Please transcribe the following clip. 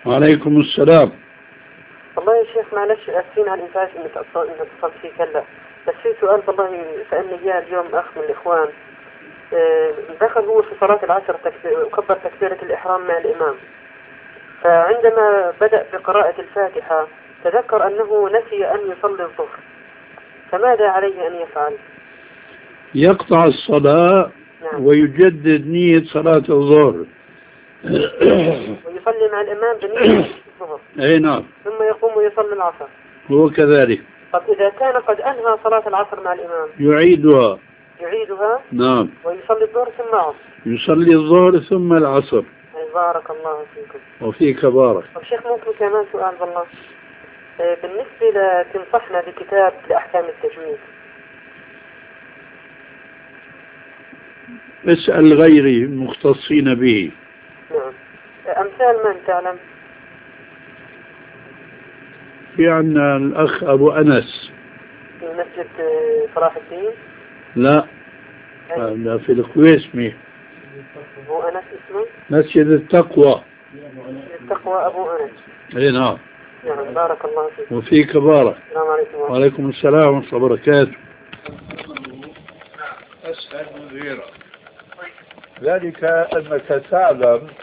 وعليكم السلام. والله يا شيخ معلش اسفين على الازعاج اني اتصلت فيك هلا، بس في سؤال والله سألني اياه اليوم اخ من الاخوان. دخل هو في صلاة العصر وكبر تكبيرة الإحرام مع الإمام، فعندما بدأ بقراءة الفاتحة تذكر أنه نسي أن يصلي الظهر، فماذا عليه أن يفعل؟ يقطع الصلاة. نعم. ويجدد نية صلاة الظهر. ويصلي مع الإمام بنية الظهر. أي نعم. ثم يقوم ويصلي العصر. هو كذلك. طب إذا كان قد أنهى صلاة العصر مع الإمام يعيدها. نعم. ويصلي الظهر ثم العصر. يصلي الظهر ثم العصر. بارك الله فيكم. وفيك بارك. طب شيخ ممكن كمان سؤال والله، بالنسبة تنصحنا بكتاب لأحكام التجويد؟ اسأل غيري مختصين به. نعم. أمثال من تعلم؟ في عنا الأخ أبو أنس في مسجد صلاح الدين؟ لا، هذا في القويسمي. أبو أنس اسمه؟ مسجد التقوى. التقوى أبو أنس. اي نعم. نعم بارك الله فيك. وفيك بارك. السلام عليكم. وعليكم السلام ورحمة الله وبركاته. أسأل غيره ذلك أنك تعلم